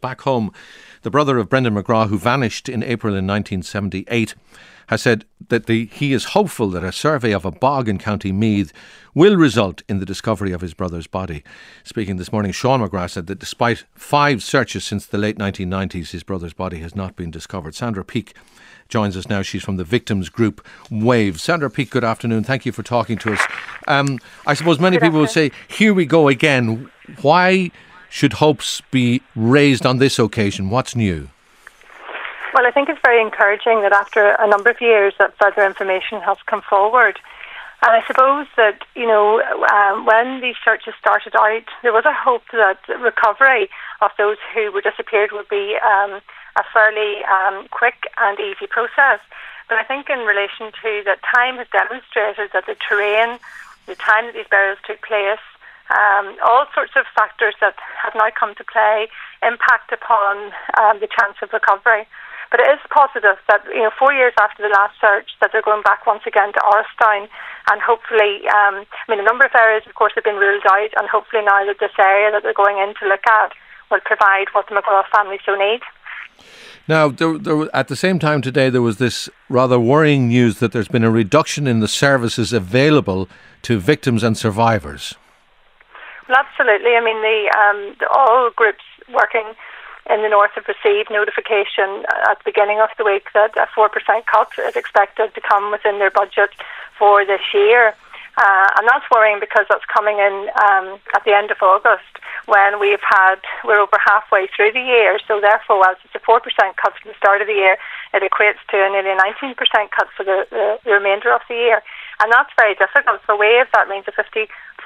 back home, the brother of Brendan McGrath, who vanished in April in 1978, has said that he is hopeful that a survey of a bog in County Meath will result in the discovery of his brother's body. Speaking this morning, Sean McGrath said that despite 5 searches since the late 1990s, his brother's body has not been discovered. Sandra Peake joins us now. She's from the victims group WAVE. Sandra Peake, good afternoon. Thank you for talking to us. I suppose many people would say, here we go again. Why should hopes be raised on this occasion? What's new? Well, I think it's very encouraging that after a number of years that further information has come forward. And I suppose that, when these searches started out, there was a hope that recovery of those who were disappeared would be a fairly quick and easy process. But I think in relation to that, time has demonstrated that the terrain, the time that these burials took place, all sorts of factors that have now come to play impact upon the chance of recovery. But it is positive that 4 years after the last search that they're going back once again to Orristown, and hopefully, a number of areas of course have been ruled out, and hopefully now that this area that they're going in to look at will provide what the McGrath family so need. Now, at the same time today, there was this rather worrying news that there's been a reduction in the services available to victims and survivors. Well, absolutely. All groups working in the north have received notification at the beginning of the week that a 4% cut is expected to come within their budget for this year. And that's worrying because that's coming in at the end of August, when we're over halfway through the year. So therefore, whilst it's a 4% cut from the start of the year, it equates to a nearly 19% cut for the remainder of the year. And that's very difficult. For WAVE, that means a £50,000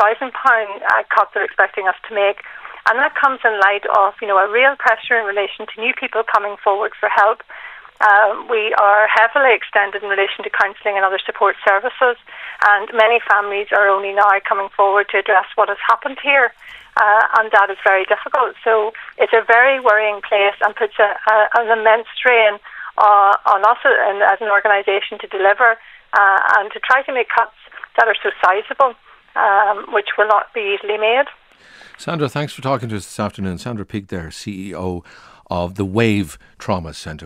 cut they're expecting us to make. And that comes in light of, a real pressure in relation to new people coming forward for help. We are heavily extended in relation to counselling and other support services, and many families are only now coming forward to address what has happened here, and that is very difficult. So it's a very worrying place and puts an immense strain on us as an organisation to deliver and to try to make cuts that are so sizeable, which will not be easily made. Sandra, thanks for talking to us this afternoon. Sandra Peake there, CEO of the WAVE Trauma Centre.